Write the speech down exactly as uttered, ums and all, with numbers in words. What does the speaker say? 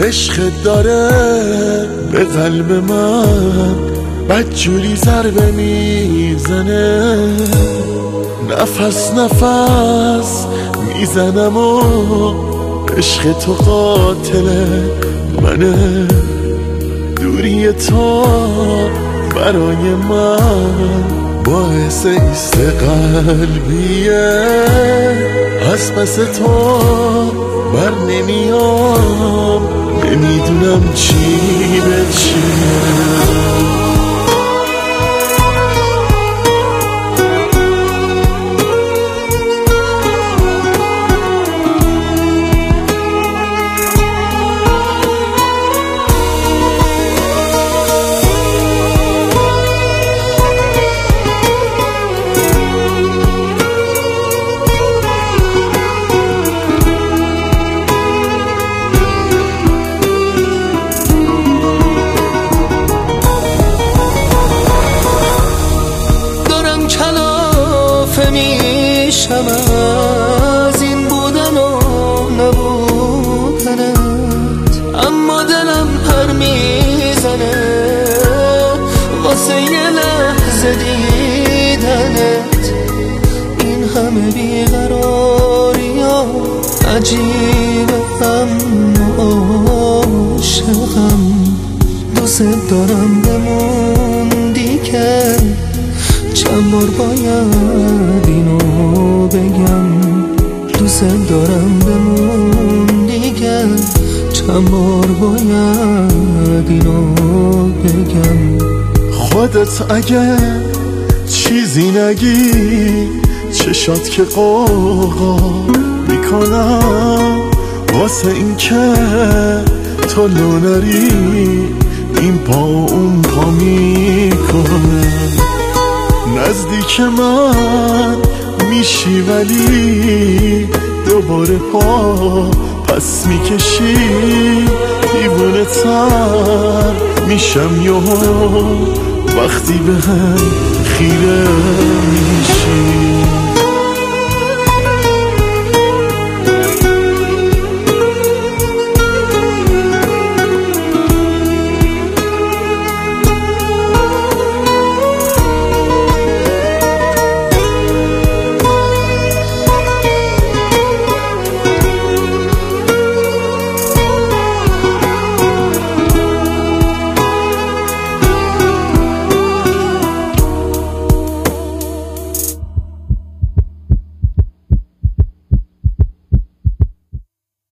عشق داره به قلب من بدجوری ضربه میزنه، نفس نفس میزنم و عشق تو قاتل منه. دوری تو برای من باعث ایست قلبیه، از پس تو بر نمیام، نمیدونم چی به چیه. میشم از این بودن و نبودنت، اما دلم پر میزنه واسه یه لحظه دیدنت. این همه بیقراری ها عجیبه، اما عاشقم، دوست دارم بموندی که چند بار باید اینو بگم. دوست دارم بموندی که چند بار باید اینو بگم. خودت اگه چیزی نگی چشات که قوقا میکنم، واسه این که تو لو نری این پا اون پا میکنم. نزدیک من میشی ولی دوباره پا پس میکشی، دیوونه تر میشم یهو وقتی به هم خیره میشی.